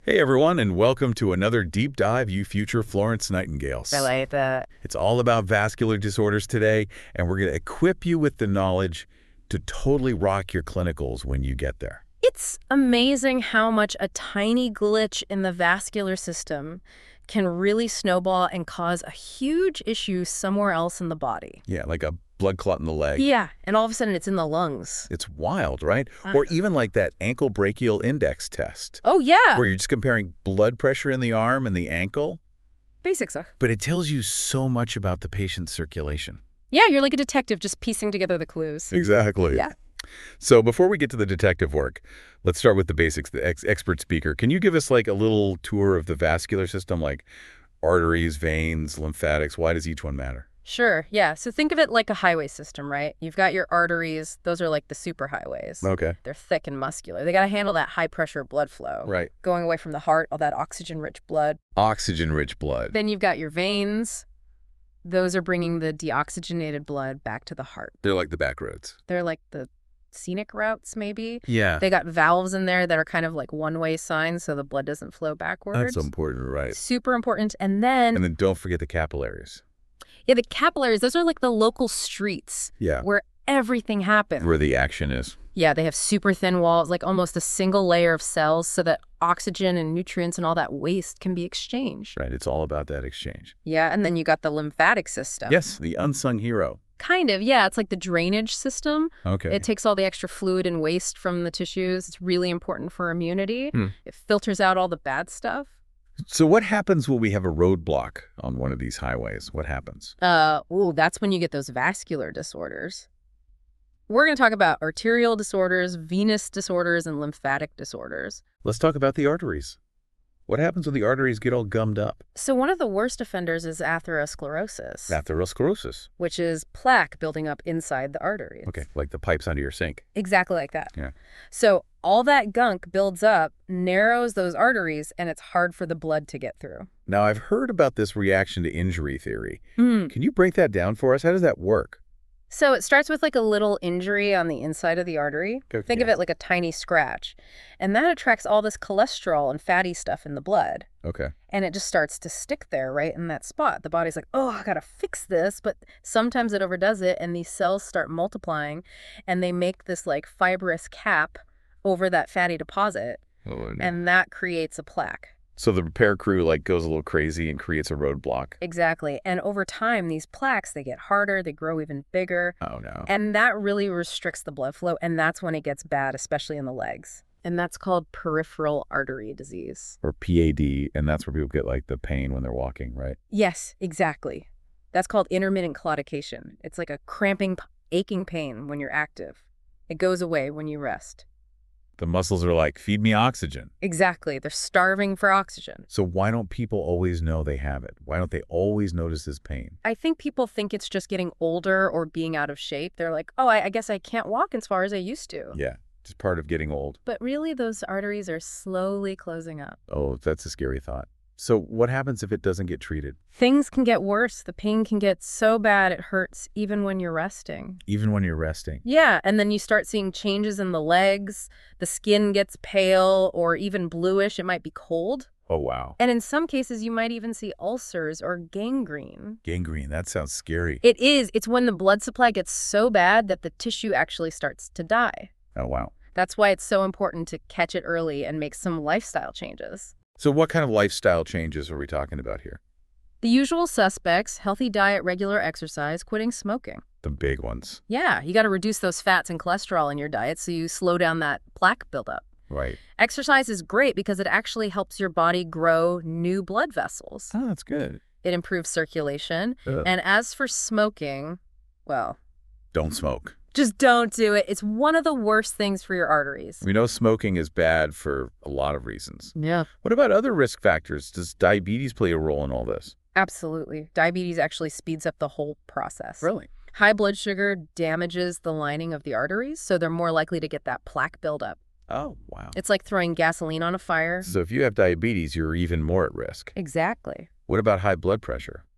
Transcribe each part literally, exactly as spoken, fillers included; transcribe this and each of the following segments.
Hey everyone, and welcome to another deep dive, you future Florence Nightingales. I like that. It's all about vascular disorders today, and we're going to equip you with the knowledge to totally rock your clinicals when you get there. It's amazing how much a tiny glitch in the vascular system can really snowball and cause a huge issue somewhere else in the body. Yeah, like a blood clot in the leg. Yeah, and all of a sudden it's in the lungs. It's wild, right? Uh. Or even like that ankle brachial index test, Oh, yeah. where you're just comparing blood pressure in the arm and the ankle, Basics. Are. but it tells you so much about the patient's circulation. Yeah, you're like a detective just piecing together the clues. Exactly. Yeah. So before we get to the detective work, let's start with the basics. The ex expert speaker, can you give us like a little tour of the vascular system, like arteries, veins, lymphatics? Why does each one matter? Sure, yeah. So think of it like a highway system, right? You've got your arteries. Those are like the superhighways. Okay. They're thick and muscular. They got to handle that high-pressure blood flow. Right. Going away from the heart, all that oxygen-rich blood. Oxygen-rich blood. Then you've got your veins. Those are bringing the deoxygenated blood back to the heart. They're like the back roads. They're like the scenic routes, maybe. Yeah. They got valves in there that are kind of like one-way signs so the blood doesn't flow backwards. That's important, right? Super important. And then, And then don't forget the capillaries. yeah, the capillaries, those are like the local streets Yeah. where everything happens. Where the action is. Yeah, they have super thin walls, like almost a single layer of cells so that oxygen and nutrients and all that waste can be exchanged. Right. It's all about that exchange. Yeah, and then you got the lymphatic system. Yes, the unsung hero. Kind of, yeah. It's like the drainage system. Okay. It takes all the extra fluid and waste from the tissues. It's really important for immunity. Hmm. It filters out all the bad stuff. So what happens when we have a roadblock on one of these highways? What happens? Uh, ooh, that's when you get those vascular disorders. We're going to talk about arterial disorders, venous disorders, and lymphatic disorders. Let's talk about the arteries. What happens when the arteries get all gummed up? So one of the worst offenders is atherosclerosis, Atherosclerosis. which is plaque building up inside the arteries. Okay, like the pipes under your sink. Exactly like that. Yeah. So all that gunk builds up, narrows those arteries, and it's hard for the blood to get through. Now, I've heard about this reaction to injury theory. Hmm. Can you break that down for us? How does that work? So it starts with like a little injury on the inside of the artery. Okay. Think of it like a tiny scratch. And that attracts all this cholesterol and fatty stuff in the blood. Okay. And it just starts to stick there right in that spot. The body's like, oh, I got to fix this. But sometimes it overdoes it and these cells start multiplying and they make this like fibrous cap over that fatty deposit. Oh, no. And that creates a plaque. So the repair crew like goes a little crazy and creates a roadblock. Exactly. And over time, these plaques, they get harder, they grow even bigger. Oh, no. And that really restricts the blood flow. And that's when it gets bad, especially in the legs. And that's called peripheral artery disease. Or P A D, and that's where people get like the pain when they're walking, right? Yes, exactly. That's called intermittent claudication. It's like a cramping, aching pain when you're active. It goes away when you rest. The muscles are like, feed me oxygen. Exactly. They're starving for oxygen. So why don't people always know they have it? Why don't they always notice this pain? I think people think it's just getting older or being out of shape. They're like, oh, I, I guess I can't walk as far as I used to. Yeah, just part of getting old. But really, those arteries are slowly closing up. Oh, that's a scary thought. So what happens if it doesn't get treated? Things can get worse. The pain can get so bad it hurts even when you're resting. Even when you're resting? Yeah, and then you start seeing changes in the legs. The skin gets pale or even bluish. It might be cold. Oh, wow. And in some cases, you might even see ulcers or gangrene. Gangrene, that sounds scary. It is. It's when the blood supply gets so bad that the tissue actually starts to die. Oh, wow. That's why it's so important to catch it early and make some lifestyle changes. So what kind of lifestyle changes are we talking about here? The usual suspects: healthy diet, regular exercise, quitting smoking. The big ones. Yeah, you got to reduce those fats and cholesterol in your diet so you slow down that plaque buildup. Right. Exercise is great because it actually helps your body grow new blood vessels. Oh, that's good. It improves circulation. Ugh. And as for smoking, well, Don't smoke. just don't do it. It's one of the worst things for your arteries. We know smoking is bad for a lot of reasons. Yeah. What about other risk factors? Does diabetes play a role in all this? Absolutely. Diabetes actually speeds up the whole process. Really? High blood sugar damages the lining of the arteries, so they're more likely to get that plaque buildup. Oh, wow. It's like throwing gasoline on a fire. So if you have diabetes, you're even more at risk. Exactly. What about high blood pressure?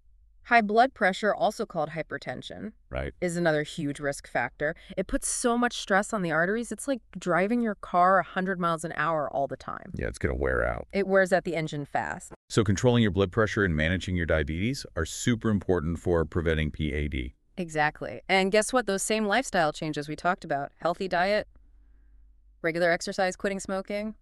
High blood pressure, also called hypertension, Right. is another huge risk factor. It puts so much stress on the arteries. It's like driving your car one hundred miles an hour all the time. Yeah, it's going to wear out. It wears out the engine fast. So controlling your blood pressure and managing your diabetes are super important for preventing P A D. Exactly. And guess what? Those same lifestyle changes we talked about, healthy diet, regular exercise, quitting smoking,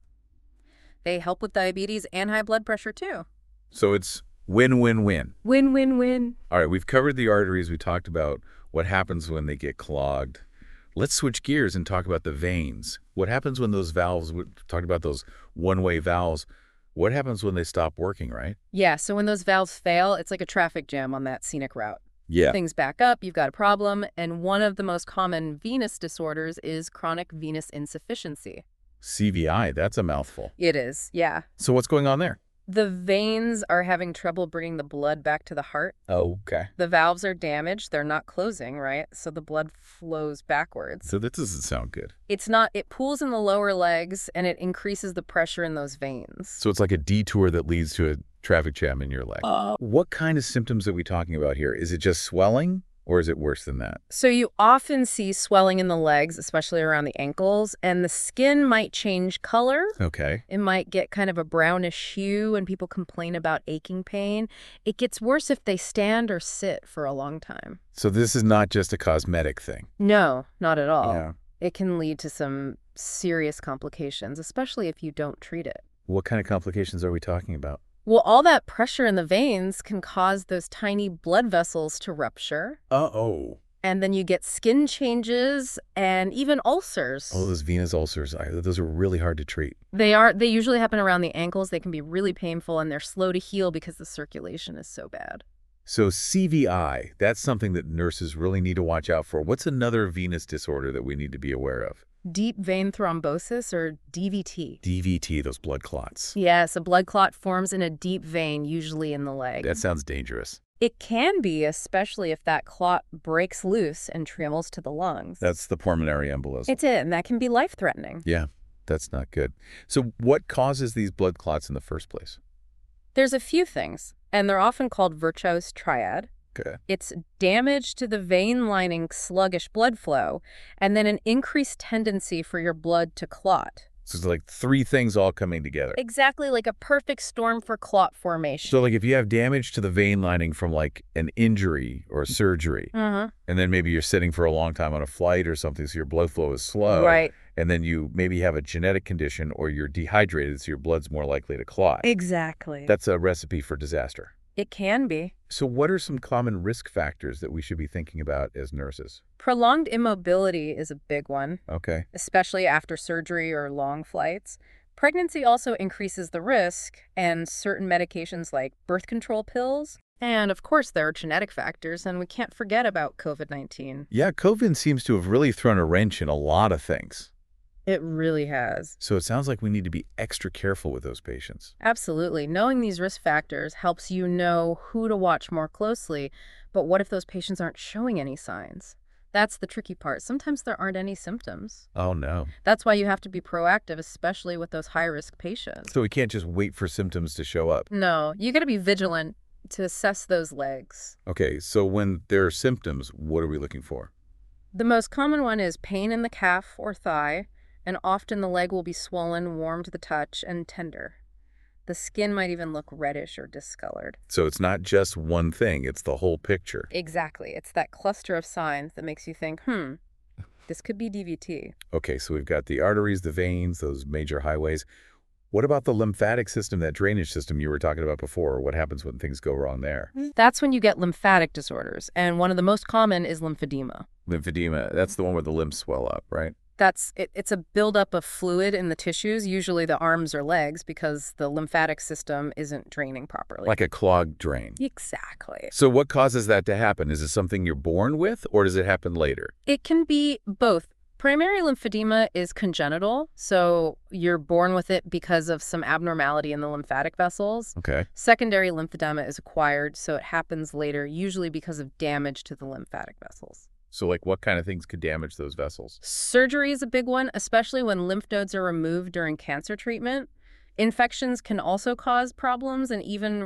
they help with diabetes and high blood pressure too. So it's win-win-win. Win, win, win. All right, we've covered the arteries. We talked about what happens when they get clogged. Let's switch gears and talk about the veins. What happens when those valves, we talked about those one-way valves, what happens when they stop working, right? Yeah, so when those valves fail, it's like a traffic jam on that scenic route. Yeah. Things back up, you've got a problem, and one of the most common venous disorders is chronic venous insufficiency. C V I, that's a mouthful. It is, yeah. So what's going on there? The veins are having trouble bringing the blood back to the heart. Oh, okay. The valves are damaged. They're not closing, right? So the blood flows backwards. So that doesn't sound good. It's not, it pools in the lower legs and it increases the pressure in those veins. So it's like a detour that leads to a traffic jam in your leg. Uh, What kind of symptoms are we talking about here? Is it just swelling or is it worse than that? So you often see swelling in the legs, especially around the ankles, and the skin might change color. Okay. It might get kind of a brownish hue and people complain about aching pain. It gets worse if they stand or sit for a long time. So this is not just a cosmetic thing. No, not at all. Yeah. It can lead to some serious complications, especially if you don't treat it. What kind of complications are we talking about? Well, all that pressure in the veins can cause those tiny blood vessels to rupture, Uh-oh. and then you get skin changes and even ulcers. Oh, those venous ulcers, I, those are really hard to treat. They are, they usually happen around the ankles. They can be really painful and they're slow to heal because the circulation is so bad. So C V I, that's something that nurses really need to watch out for. What's another venous disorder that we need to be aware of? Deep vein thrombosis, or D V T. D V T, those blood clots. Yes, a blood clot forms in a deep vein, usually in the leg. That sounds dangerous. It can be, especially if that clot breaks loose and travels to the lungs. That's the pulmonary embolism. It's it, and that can be life-threatening. Yeah, that's not good. So what causes these blood clots in the first place? There's a few things, and they're often called Virchow's triad. Okay. It's damage to the vein lining, sluggish blood flow, and then an increased tendency for your blood to clot. So it's like three things all coming together. Exactly, like a perfect storm for clot formation. So like if you have damage to the vein lining from like an injury or surgery, uh-huh. and then maybe you're sitting for a long time on a flight or something, so your blood flow is slow. Right. And then you maybe have a genetic condition or you're dehydrated, so your blood's more likely to clot. Exactly. That's a recipe for disaster. It can be. So what are some common risk factors that we should be thinking about as nurses? Prolonged immobility is a big one, Okay. especially after surgery or long flights. Pregnancy also increases the risk, and certain medications like birth control pills. And of course, there are genetic factors, and we can't forget about COVID nineteen. Yeah, COVID seems to have really thrown a wrench in a lot of things. It really has. So it sounds like we need to be extra careful with those patients. Absolutely. Knowing these risk factors helps you know who to watch more closely. But what if those patients aren't showing any signs? That's the tricky part. Sometimes there aren't any symptoms. Oh, no. That's why you have to be proactive, especially with those high-risk patients. So we can't just wait for symptoms to show up. No, you got to be vigilant to assess those legs. Okay, so when there are symptoms, what are we looking for? The most common one is pain in the calf or thigh, and often the leg will be swollen, warm to the touch, and tender. The skin might even look reddish or discolored. So it's not just one thing, it's the whole picture. Exactly. It's that cluster of signs that makes you think, hmm, this could be D V T. Okay, so we've got the arteries, the veins, those major highways. What about the lymphatic system, that drainage system you were talking about before? What happens when things go wrong there? That's when you get lymphatic disorders, and one of the most common is lymphedema. Lymphedema, that's the one where the limbs swell up, right? That's it, it's a buildup of fluid in the tissues, usually the arms or legs, because the lymphatic system isn't draining properly. Like a clogged drain. Exactly. So what causes that to happen? Is it something you're born with, or does it happen later? It can be both. Primary lymphedema is congenital, so you're born with it because of some abnormality in the lymphatic vessels. Okay. Secondary lymphedema is acquired, so it happens later, usually because of damage to the lymphatic vessels. So like what kind of things could damage those vessels? Surgery is a big one, especially when lymph nodes are removed during cancer treatment. Infections can also cause problems, and even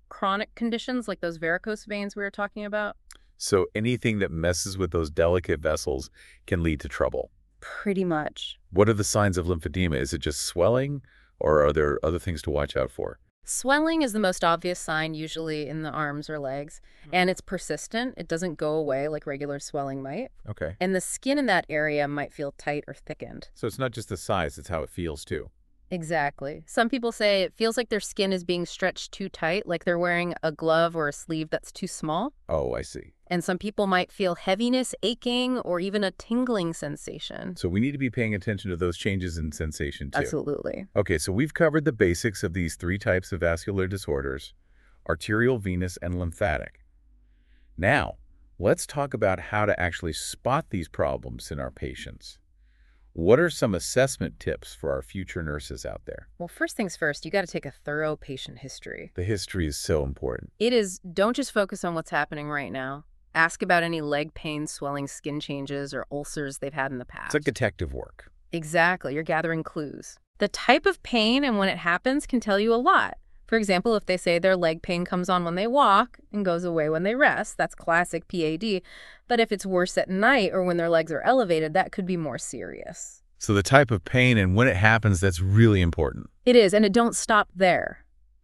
chronic conditions like those varicose veins we were talking about. So anything that messes with those delicate vessels can lead to trouble. Pretty much. What are the signs of lymphedema? Is it just swelling, or are there other things to watch out for? Swelling is the most obvious sign, usually in the arms or legs, and it's persistent. It doesn't go away like regular swelling might. Okay. And the skin in that area might feel tight or thickened. So it's not just the size, it's how it feels too. Exactly. Some people say it feels like their skin is being stretched too tight, like they're wearing a glove or a sleeve that's too small. Oh, I see. And some people might feel heaviness, aching, or even a tingling sensation. So we need to be paying attention to those changes in sensation too. Absolutely. Okay, so we've covered the basics of these three types of vascular disorders: arterial, venous, and lymphatic. Now, let's talk about how to actually spot these problems in our patients. What are some assessment tips for our future nurses out there? Well, first things first, you got to take a thorough patient history. The history is so important. It is, don't just focus on what's happening right now. Ask about any leg pain, swelling, skin changes, or ulcers they've had in the past. It's like detective work. Exactly. You're gathering clues. The type of pain and when it happens can tell you a lot. For example, if they say their leg pain comes on when they walk and goes away when they rest, that's classic P A D. But if it's worse at night or when their legs are elevated, that could be more serious. So the type of pain and when it happens, that's really important. It is, and it don't stop there.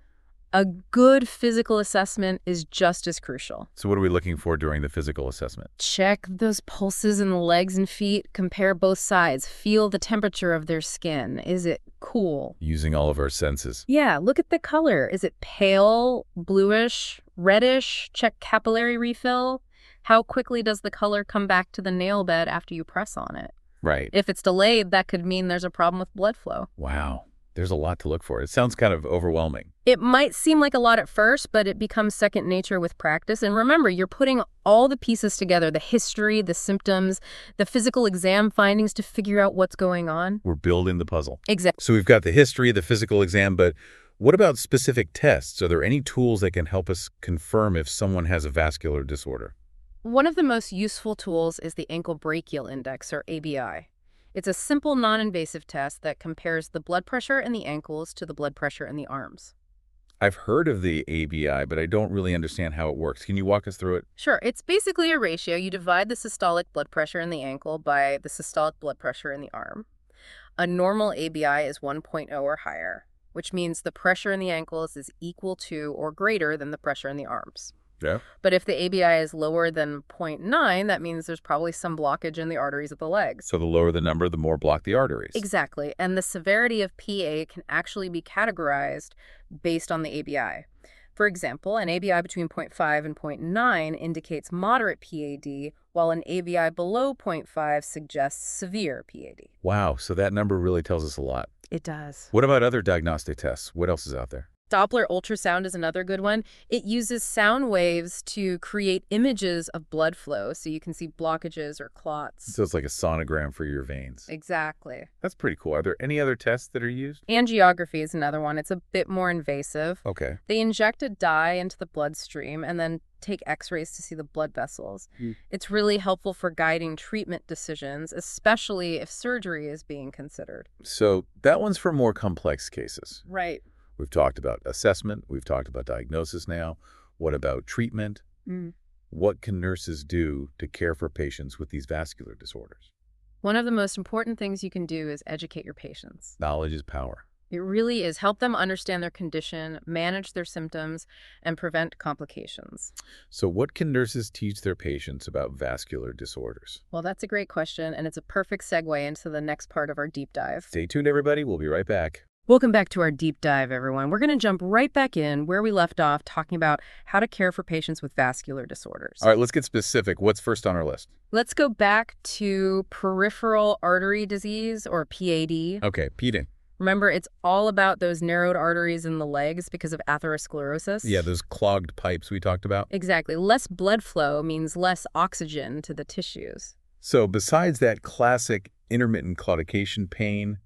A good physical assessment is just as crucial. So what are we looking for during the physical assessment? Check those pulses in the legs and feet. Compare both sides. Feel the temperature of their skin. Is it cool? Using all of our senses. Yeah, look at the color. Is it pale, bluish, reddish? Check capillary refill. How quickly does the color come back to the nail bed after you press on it? Right. If it's delayed, that could mean there's a problem with blood flow. Wow. There's a lot to look for. It sounds kind of overwhelming. It might seem like a lot at first, but it becomes second nature with practice. And remember, you're putting all the pieces together, the history, the symptoms, the physical exam findings to figure out what's going on. We're building the puzzle. Exactly. So we've got the history, the physical exam, but what about specific tests? Are there any tools that can help us confirm if someone has a vascular disorder? One of the most useful tools is the ankle brachial index, or A B I. It's a simple, non-invasive test that compares the blood pressure in the ankles to the blood pressure in the arms. I've heard of the A B I, but I don't really understand how it works. Can you walk us through it? Sure. It's basically a ratio. You divide the systolic blood pressure in the ankle by the systolic blood pressure in the arm. A normal A B I is one point oh or higher, which means the pressure in the ankles is equal to or greater than the pressure in the arms. Yeah. But if the A B I is lower than zero point nine, that means there's probably some blockage in the arteries of the legs. So the lower the number, the more block the arteries. Exactly. And the severity of P A can actually be categorized based on the A B I. For example, an A B I between zero point five and zero point nine indicates moderate P A D, while an A B I below zero point five suggests severe P A D. Wow, so that number really tells us a lot. It does. What about other diagnostic tests? What else is out there? Doppler ultrasound is another good one. It uses sound waves to create images of blood flow, so you can see blockages or clots. So it's like a sonogram for your veins. Exactly. That's pretty cool. Are there any other tests that are used? Angiography is another one. It's a bit more invasive. Okay. They inject a dye into the bloodstream and then take x-rays to see the blood vessels. Mm. It's really helpful for guiding treatment decisions, especially if surgery is being considered. So that one's for more complex cases. Right. We've talked about assessment. We've talked about diagnosis now. What about treatment? Mm. What can nurses do to care for patients with these vascular disorders? One of the most important things you can do is educate your patients. Knowledge is power. It really is. Help them understand their condition, manage their symptoms, and prevent complications. So what can nurses teach their patients about vascular disorders? Well, that's a great question, and it's a perfect segue into the next part of our deep dive. Stay tuned, everybody. We'll be right back. Welcome back to our deep dive, everyone. We're going to jump right back in where we left off, talking about how to care for patients with vascular disorders. All right, let's get specific. What's first on our list? Let's go back to peripheral artery disease, or P A D. Okay, P D. Remember, it's all about those narrowed arteries in the legs because of atherosclerosis. Yeah, those clogged pipes we talked about. Exactly. Less blood flow means less oxygen to the tissues. So besides that classic intermittent claudication pain,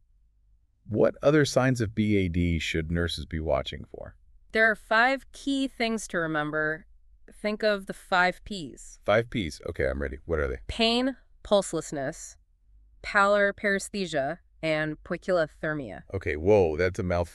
what other signs of B A D should nurses be watching for? There are five key things to remember. Think of the five Ps. Five Ps. Okay, I'm ready. What are they? Pain, pulselessness, pallor paresthesia, and poikilothermia. Okay, whoa, that's a mouthful.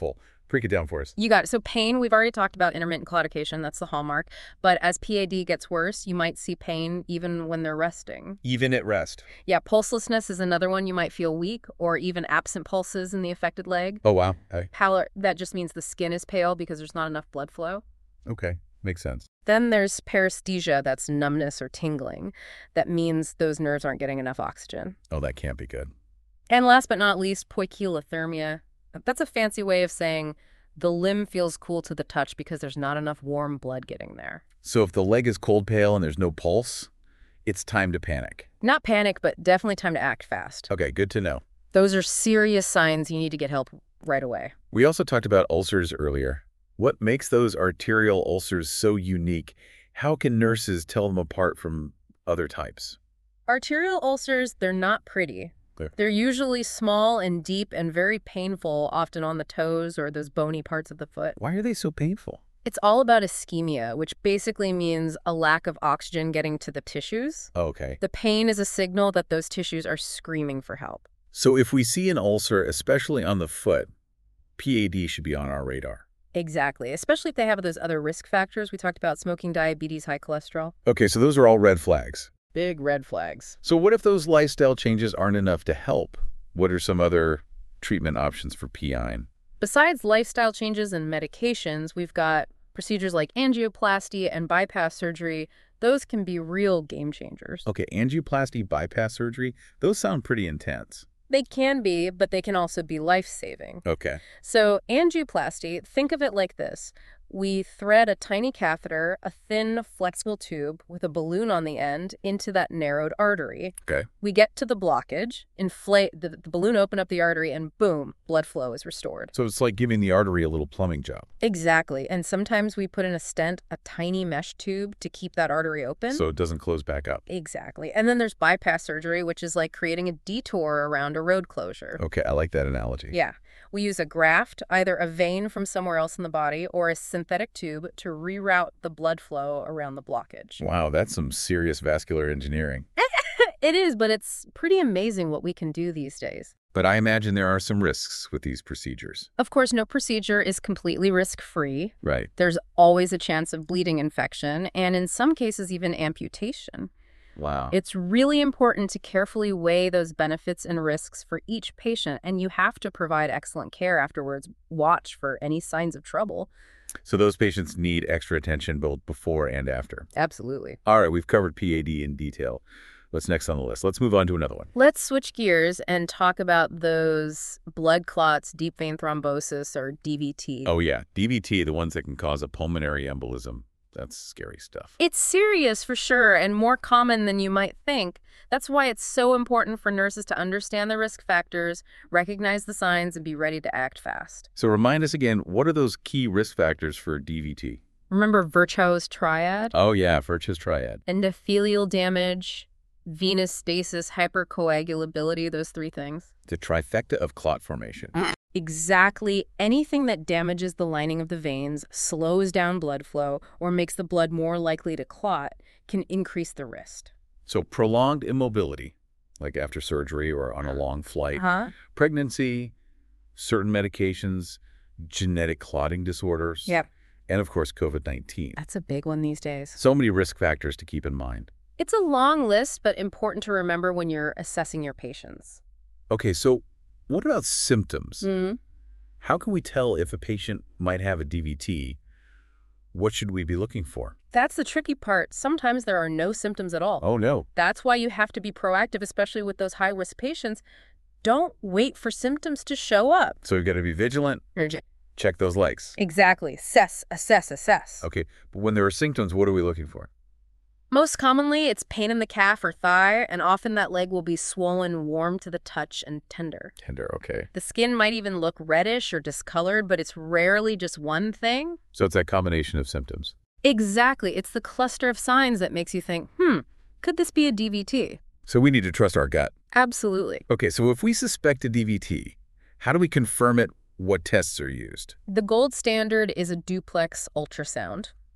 Break it down for us. You got it. So pain, we've already talked about intermittent claudication. That's the hallmark. But as P A D gets worse, you might see pain even when they're resting. Even at rest. Yeah, pulselessness is another one. You might feel weak or even absent pulses in the affected leg. Oh, wow. Okay. Pallor, that just means the skin is pale because there's not enough blood flow. Okay. Makes sense. Then there's paresthesia, that's numbness or tingling. That means those nerves aren't getting enough oxygen. Oh, that can't be good. And last but not least, poikilothermia. That's a fancy way of saying the limb feels cool to the touch because there's not enough warm blood getting there. So if the leg is cold pale and there's no pulse, it's time to panic. Not panic, but definitely time to act fast. Okay, good to know. Those are serious signs you need to get help right away. We also talked about ulcers earlier. What makes those arterial ulcers so unique? How can nurses tell them apart from other types? Arterial ulcers, they're not pretty. They're- They're usually small and deep and very painful, often on the toes or those bony parts of the foot. Why are they so painful? It's all about ischemia, which basically means a lack of oxygen getting to the tissues. Oh, okay. The pain is a signal that those tissues are screaming for help. So if we see an ulcer, especially on the foot, P A D should be on our radar. Exactly, especially if they have those other risk factors. We talked about smoking, diabetes, high cholesterol. Okay, so those are all red flags. Big red flags. So what if those lifestyle changes aren't enough to help? What are some other treatment options for P I N? Besides lifestyle changes and medications, we've got procedures like angioplasty and bypass surgery. Those can be real game changers. Okay, angioplasty, bypass surgery, those sound pretty intense. They can be, but they can also be life-saving. Okay. So angioplasty, think of it like this. We thread a tiny catheter, a thin, flexible tube with a balloon on the end, into that narrowed artery. Okay. We get to the blockage, inflate the, the balloon, open up the artery, and boom, blood flow is restored. So it's like giving the artery a little plumbing job. Exactly. And sometimes we put in a stent, a tiny mesh tube to keep that artery open. So it doesn't close back up. Exactly. And then there's bypass surgery, which is like creating a detour around a road closure. Okay, I like that analogy. Yeah. We use a graft, either a vein from somewhere else in the body or a synthetic tube to reroute the blood flow around the blockage. Wow, that's some serious vascular engineering. It is, but it's pretty amazing what we can do these days. But I imagine there are some risks with these procedures. Of course, no procedure is completely risk-free. Right. There's always a chance of bleeding infection, and in some cases, even amputation. Wow. It's really important to carefully weigh those benefits and risks for each patient, and you have to provide excellent care afterwards. Watch for any signs of trouble. So those patients need extra attention both before and after. Absolutely. All right, we've covered P A D in detail. What's next on the list? Let's move on to another one. Let's switch gears and talk about those blood clots, deep vein thrombosis, or D V T. Oh, yeah. D V T, the ones that can cause a pulmonary embolism. That's scary stuff. It's serious for sure, and more common than you might think. That's why it's so important for nurses to understand the risk factors, recognize the signs, and be ready to act fast. So remind us again, what are those key risk factors for D V T? Remember Virchow's triad? Oh, yeah, Virchow's triad. Endothelial damage, venous stasis, hypercoagulability, those three things. The trifecta of clot formation. Exactly. Anything that damages the lining of the veins, slows down blood flow, or makes the blood more likely to clot can increase the risk. So prolonged immobility, like after surgery or on a long flight, Huh? pregnancy, certain medications, genetic clotting disorders, Yep. and of course COVID nineteen. That's a big one these days. So many risk factors to keep in mind. It's a long list, but important to remember when you're assessing your patients. Okay, so what about symptoms? Mm. How can we tell if a patient might have a D V T? What should we be looking for? That's the tricky part. Sometimes there are no symptoms at all. Oh, no. That's why you have to be proactive, especially with those high-risk patients. Don't wait for symptoms to show up. So we've got to be vigilant, check those legs. Exactly. Assess, assess, assess. Okay, but when there are symptoms, what are we looking for? Most commonly, it's pain in the calf or thigh, and often that leg will be swollen, warm to the touch, and tender. Tender, okay. The skin might even look reddish or discolored, but it's rarely just one thing. So it's that combination of symptoms. Exactly. It's the cluster of signs that makes you think, hmm, could this be a D V T? So we need to trust our gut. Absolutely. Okay, so if we suspect a D V T, how do we confirm it? What tests are used? The gold standard is a duplex ultrasound.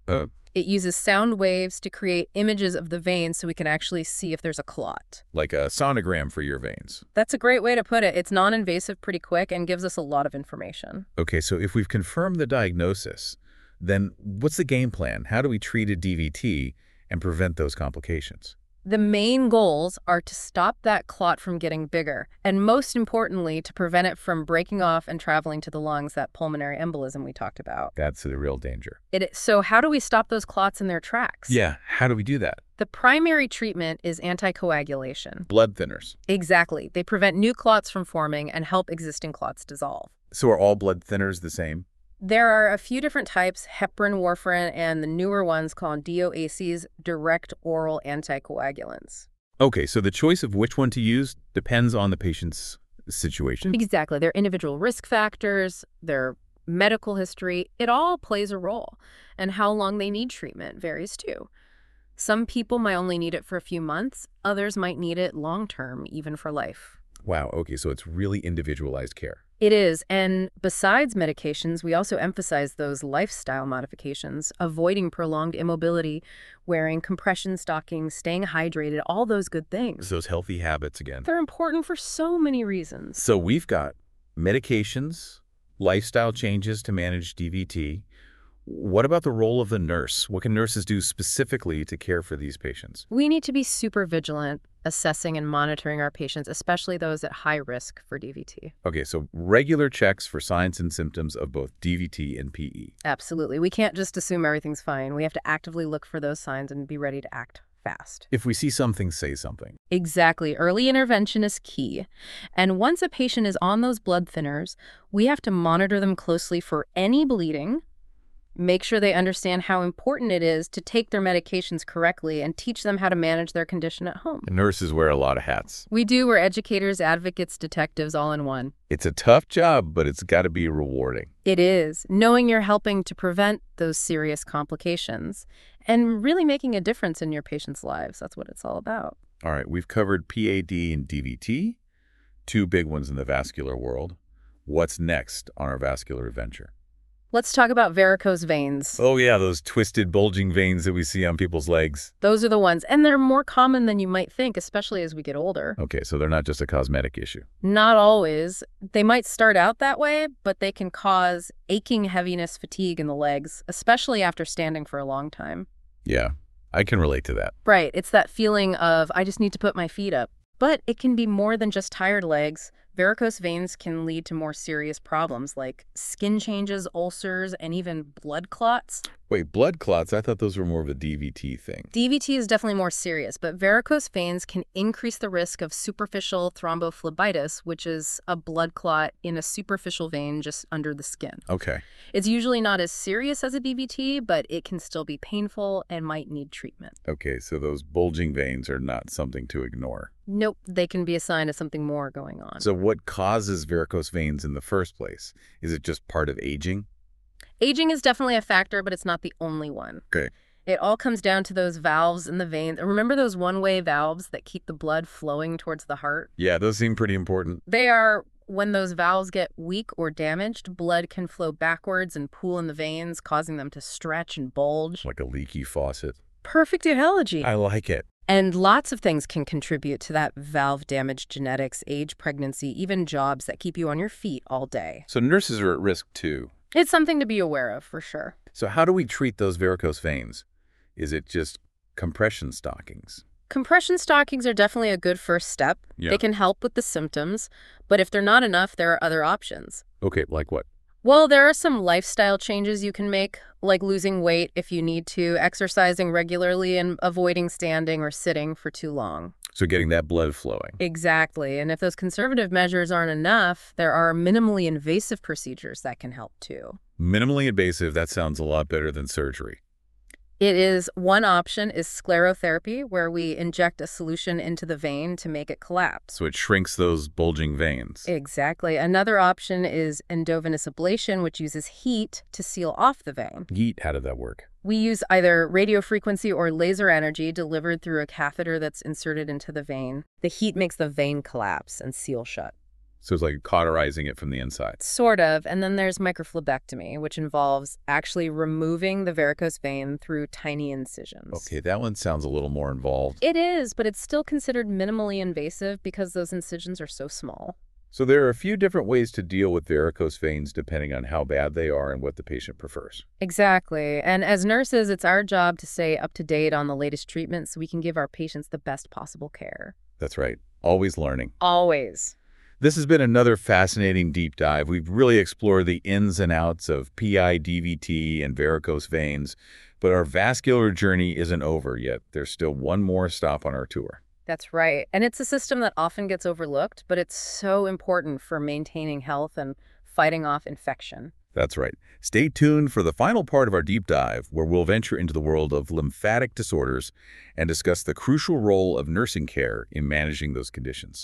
Uh, It uses sound waves to create images of the vein so we can actually see if there's a clot. like a sonogram for your veins. That's a great way to put it. It's non-invasive pretty quick and gives us a lot of information. Okay, so if we've confirmed the diagnosis, then what's the game plan? How do we treat a D V T and prevent those complications? The main goals are to stop that clot from getting bigger, and most importantly, to prevent it from breaking off and traveling to the lungs, that pulmonary embolism we talked about. That's the real danger. It, so how do we stop those clots in their tracks? Yeah, how do we do that? The primary treatment is anticoagulation. Blood thinners. Exactly. They prevent new clots from forming and help existing clots dissolve. So are all blood thinners the same? There are a few different types, heparin, warfarin, and the newer ones called D O A Cs, direct oral anticoagulants. Okay, so the choice of which one to use depends on the patient's situation? Exactly. Their individual risk factors, their medical history, it all plays a role. And how long they need treatment varies too. Some people might only need it for a few months. Others might need it long-term, even for life. Wow, okay, so it's really individualized care. It is, and besides medications, we also emphasize those lifestyle modifications, avoiding prolonged immobility, wearing compression stockings, staying hydrated, all those good things. Those healthy habits again. They're important for so many reasons. So we've got medications, lifestyle changes to manage D V T. What about the role of the nurse? What can nurses do specifically to care for these patients? We need to be super vigilant, assessing and monitoring our patients, especially those at high risk for D V T. Okay, so regular checks for signs and symptoms of both D V T and P E. Absolutely. We can't just assume everything's fine. We have to actively look for those signs and be ready to act fast. If we see something, say something. Exactly. Early intervention is key. And once a patient is on those blood thinners, we have to monitor them closely for any bleeding, make sure they understand how important it is to take their medications correctly, and teach them how to manage their condition at home. Nurses wear a lot of hats. We do. We're educators, advocates, detectives, all in one. It's a tough job, but it's got to be rewarding. It is. Knowing you're helping to prevent those serious complications and really making a difference in your patients' lives. That's what it's all about. All right, we've covered P A D and D V T, two big ones in the vascular world. What's next on our vascular adventure? Let's talk about varicose veins. Oh yeah, those twisted, bulging veins that we see on people's legs. Those are the ones, and they're more common than you might think, especially as we get older. Okay, so they're not just a cosmetic issue. Not always. They might start out that way, but they can cause aching, heaviness, fatigue in the legs, especially after standing for a long time. Yeah, I can relate to that. Right. It's that feeling of, I just need to put my feet up. But it can be more than just tired legs. Varicose veins can lead to more serious problems like skin changes, ulcers, and even blood clots. Wait, blood clots? I thought those were more of a D V T thing. D V T is definitely more serious, but varicose veins can increase the risk of superficial thrombophlebitis, which is a blood clot in a superficial vein just under the skin. Okay. It's usually not as serious as a D V T, but it can still be painful and might need treatment. Okay, so those bulging veins are not something to ignore. Nope, they can be a sign of something more going on. So what causes varicose veins in the first place? Is it just part of aging? Aging is definitely a factor, but it's not the only one. Okay. It all comes down to those valves in the veins. Remember those one-way valves that keep the blood flowing towards the heart? Yeah, those seem pretty important. They are, when those valves get weak or damaged, blood can flow backwards and pool in the veins, causing them to stretch and bulge. Like a leaky faucet. Perfect analogy. I like it. And lots of things can contribute to that valve damage: genetics, age, pregnancy, even jobs that keep you on your feet all day. So nurses are at risk too. It's something to be aware of, for sure. So how do we treat those varicose veins? Is it just compression stockings? Compression stockings are definitely a good first step. Yeah. They can help with the symptoms, but if they're not enough, there are other options. Okay, like what? Well, there are some lifestyle changes you can make, like losing weight if you need to, exercising regularly, and avoiding standing or sitting for too long. So getting that blood flowing. Exactly. And if those conservative measures aren't enough, there are minimally invasive procedures that can help too. Minimally invasive, that sounds a lot better than surgery. It is, one option is sclerotherapy, where we inject a solution into the vein to make it collapse. So it shrinks those bulging veins. Exactly. Another option is endovenous ablation, which uses heat to seal off the vein. Yeet, how did that work? We use either radiofrequency or laser energy delivered through a catheter that's inserted into the vein. The heat makes the vein collapse and seal shut. So it's like cauterizing it from the inside. Sort of. And then there's microphlebectomy, which involves actually removing the varicose vein through tiny incisions. Okay, that one sounds a little more involved. It is, but it's still considered minimally invasive because those incisions are so small. So there are a few different ways to deal with varicose veins depending on how bad they are and what the patient prefers. Exactly. And as nurses, it's our job to stay up to date on the latest treatments so we can give our patients the best possible care. That's right. Always learning. Always. This has been another fascinating deep dive. We've really explored the ins and outs of P I D V T and varicose veins, but our vascular journey isn't over yet. There's still one more stop on our tour. That's right. And it's a system that often gets overlooked, but it's so important for maintaining health and fighting off infection. That's right. Stay tuned for the final part of our deep dive, where we'll venture into the world of lymphatic disorders and discuss the crucial role of nursing care in managing those conditions.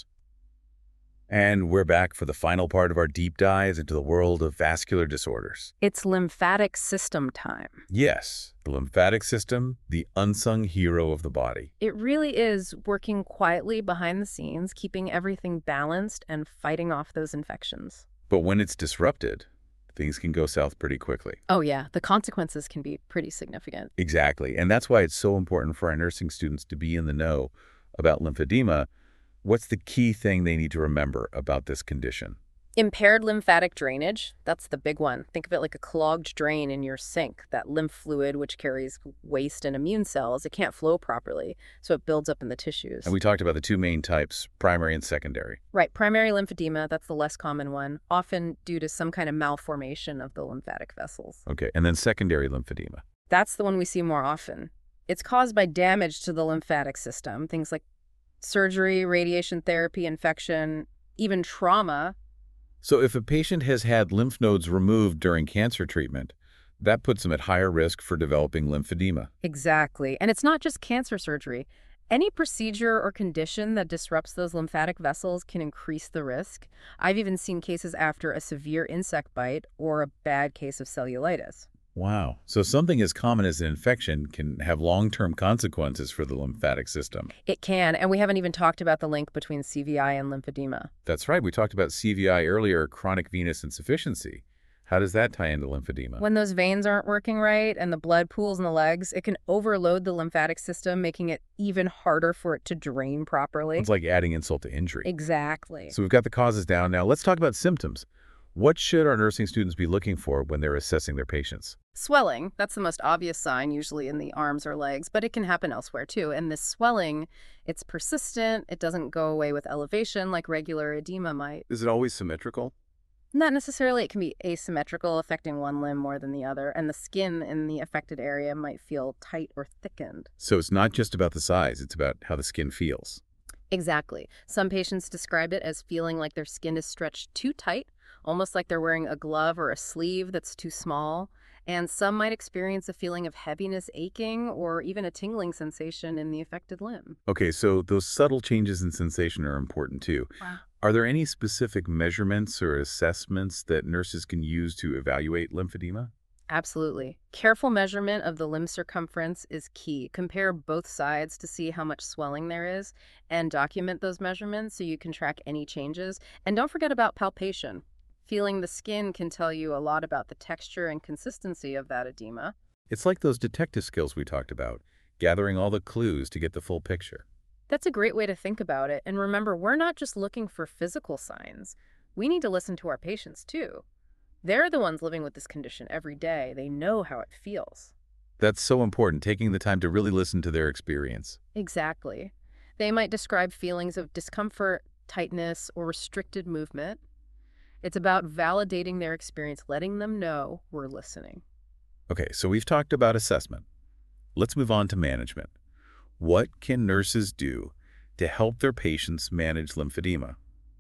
And we're back for the final part of our deep dive into the world of vascular disorders. It's lymphatic system time. Yes, the lymphatic system, the unsung hero of the body. It really is working quietly behind the scenes, keeping everything balanced and fighting off those infections. But when it's disrupted, things can go south pretty quickly. Oh yeah, the consequences can be pretty significant. Exactly, and that's why it's so important for our nursing students to be in the know about lymphedema. What's the key thing they need to remember about this condition? Impaired lymphatic drainage, that's the big one. Think of it like a clogged drain in your sink. That lymph fluid, which carries waste and immune cells, it can't flow properly, so it builds up in the tissues. And we talked about the two main types, primary and secondary. Right, primary lymphedema, that's the less common one, often due to some kind of malformation of the lymphatic vessels. Okay, and then secondary lymphedema. That's the one we see more often. It's caused by damage to the lymphatic system, things like surgery, radiation therapy, infection, even trauma. So if a patient has had lymph nodes removed during cancer treatment, that puts them at higher risk for developing lymphedema. Exactly. And it's not just cancer surgery. Any procedure or condition that disrupts those lymphatic vessels can increase the risk. I've even seen cases after a severe insect bite or a bad case of cellulitis. Wow. So something as common as an infection can have long-term consequences for the lymphatic system. It can, and we haven't even talked about the link between C V I and lymphedema. That's right. We talked about C V I earlier, chronic venous insufficiency. How does that tie into lymphedema? When those veins aren't working right and the blood pools in the legs, it can overload the lymphatic system, making it even harder for it to drain properly. It's like adding insult to injury. Exactly. So we've got the causes down. Now let's talk about symptoms. What should our nursing students be looking for when they're assessing their patients? Swelling, that's the most obvious sign, usually in the arms or legs, but it can happen elsewhere too. And this swelling, it's persistent. It doesn't go away with elevation like regular edema might. Is it always symmetrical? Not necessarily. It can be asymmetrical, affecting one limb more than the other, and the skin in the affected area might feel tight or thickened. So it's not just about the size, it's about how the skin feels. Exactly. Some patients describe it as feeling like their skin is stretched too tight, almost like they're wearing a glove or a sleeve that's too small. And some might experience a feeling of heaviness, aching, or even a tingling sensation in the affected limb. Okay, so those subtle changes in sensation are important too. Wow. Are there any specific measurements or assessments that nurses can use to evaluate lymphedema? Absolutely. Careful measurement of the limb circumference is key. Compare both sides to see how much swelling there is and document those measurements so you can track any changes. And don't forget about palpation. Feeling the skin can tell you a lot about the texture and consistency of that edema. It's like those detective skills we talked about, gathering all the clues to get the full picture. That's a great way to think about it. And remember, we're not just looking for physical signs. We need to listen to our patients too. They're the ones living with this condition every day. They know how it feels. That's so important, taking the time to really listen to their experience. Exactly. They might describe feelings of discomfort, tightness, or restricted movement. It's about validating their experience, letting them know we're listening. Okay, so we've talked about assessment. Let's move on to management. What can nurses do to help their patients manage lymphedema?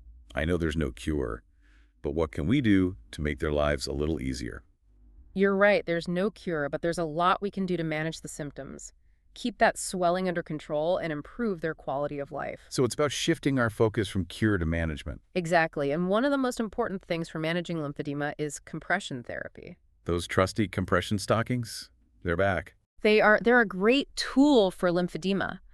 I know there's no cure, but what can we do to make their lives a little easier? You're right, there's no cure, but there's a lot we can do to manage the symptoms. Keep that swelling under control and improve their quality of life. So it's about shifting our focus from cure to management. Exactly, and one of the most important things for managing lymphedema is compression therapy. Those trusty compression stockings, they're back. They are, they're a great tool for lymphedema.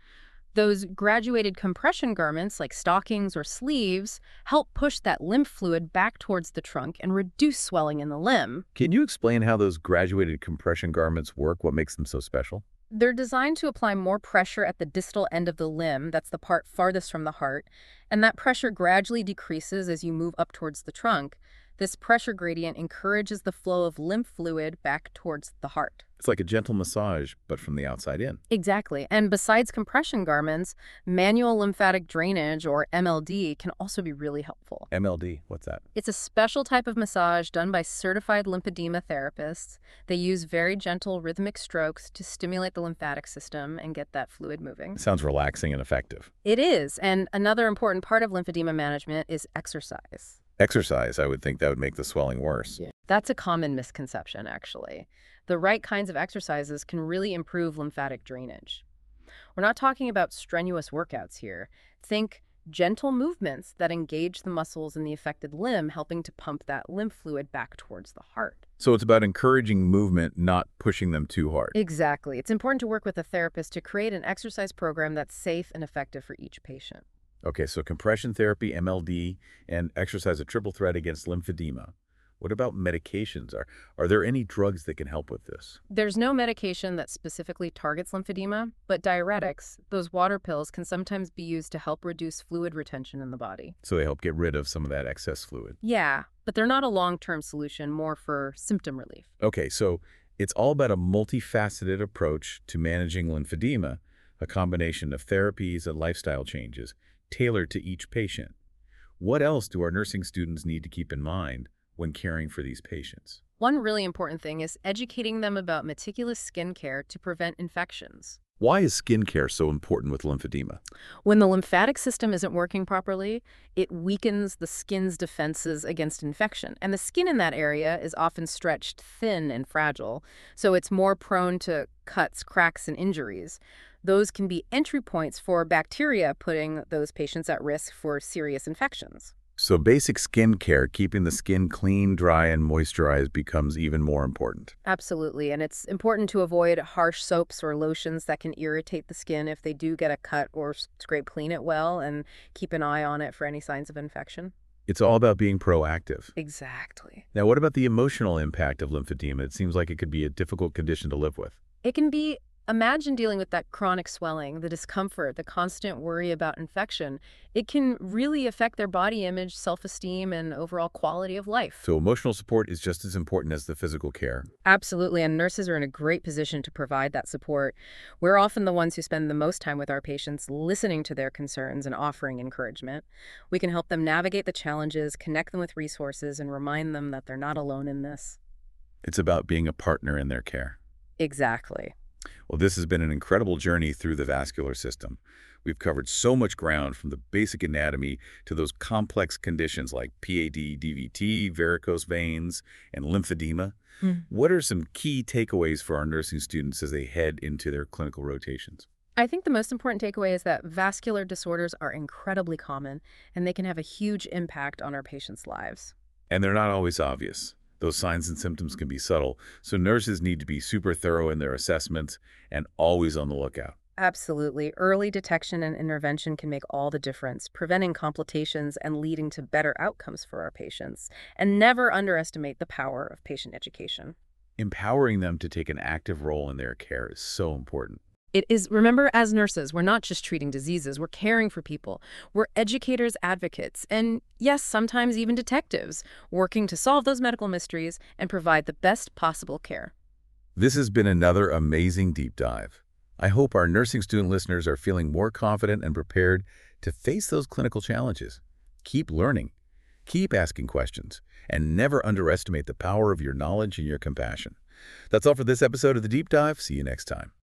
Those graduated compression garments, like stockings or sleeves, help push that lymph fluid back towards the trunk and reduce swelling in the limb. Can you explain how those graduated compression garments work? What makes them so special? They're designed to apply more pressure at the distal end of the limb, that's the part farthest from the heart, and that pressure gradually decreases as you move up towards the trunk. This pressure gradient encourages the flow of lymph fluid back towards the heart. It's like a gentle massage, but from the outside in. Exactly. And besides compression garments, manual lymphatic drainage, or M L D, can also be really helpful. M L D, what's that? It's a special type of massage done by certified lymphedema therapists. They use very gentle rhythmic strokes to stimulate the lymphatic system and get that fluid moving. Sounds relaxing and effective. It is. And another important part of lymphedema management is exercise. Exercise, I would think that would make the swelling worse. Yeah. That's a common misconception, actually. The right kinds of exercises can really improve lymphatic drainage. We're not talking about strenuous workouts here. Think gentle movements that engage the muscles in the affected limb, helping to pump that lymph fluid back towards the heart. So it's about encouraging movement, not pushing them too hard. Exactly. It's important to work with a therapist to create an exercise program that's safe and effective for each patient. Okay, so compression therapy, M L D, and exercise, a triple threat against lymphedema. What about medications? Are, are there any drugs that can help with this? There's no medication that specifically targets lymphedema, but diuretics, those water pills, can sometimes be used to help reduce fluid retention in the body. So they help get rid of some of that excess fluid. Yeah, but they're not a long-term solution, more for symptom relief. Okay, so it's all about a multifaceted approach to managing lymphedema, a combination of therapies and lifestyle changes tailored to each patient. What else do our nursing students need to keep in mind when caring for these patients? One really important thing is educating them about meticulous skin care to prevent infections. Why is skincare so important with lymphedema? When the lymphatic system isn't working properly, it weakens the skin's defenses against infection. And the skin in that area is often stretched thin and fragile, so it's more prone to cuts, cracks, and injuries. Those can be entry points for bacteria, putting those patients at risk for serious infections. So basic skin care, keeping the skin clean, dry, and moisturized, becomes even more important. Absolutely, and it's important to avoid harsh soaps or lotions that can irritate the skin if they do get a cut, or scrape clean it well and keep an eye on it for any signs of infection. It's all about being proactive. Exactly. Now, what about the emotional impact of lymphedema? It seems like it could be a difficult condition to live with. It can be. Imagine dealing with that chronic swelling, the discomfort, the constant worry about infection. It can really affect their body image, self-esteem, and overall quality of life. So emotional support is just as important as the physical care. Absolutely, and nurses are in a great position to provide that support. We're often the ones who spend the most time with our patients, listening to their concerns and offering encouragement. We can help them navigate the challenges, connect them with resources, and remind them that they're not alone in this. It's about being a partner in their care. Exactly. Well, this has been an incredible journey through the vascular system. We've covered so much ground, from the basic anatomy to those complex conditions like P A D, D V T, varicose veins, and lymphedema. Mm. What are some key takeaways for our nursing students as they head into their clinical rotations? I think the most important takeaway is that vascular disorders are incredibly common, and they can have a huge impact on our patients' lives. And they're not always obvious. Those signs and symptoms can be subtle, so nurses need to be super thorough in their assessments and always on the lookout. Absolutely. Early detection and intervention can make all the difference, preventing complications and leading to better outcomes for our patients. And never underestimate the power of patient education. Empowering them to take an active role in their care is so important. It is, remember, as nurses, we're not just treating diseases, we're caring for people. We're educators, advocates, and yes, sometimes even detectives, working to solve those medical mysteries and provide the best possible care. This has been another amazing deep dive. I hope our nursing student listeners are feeling more confident and prepared to face those clinical challenges. Keep learning, keep asking questions, and never underestimate the power of your knowledge and your compassion. That's all for this episode of The Deep Dive. See you next time.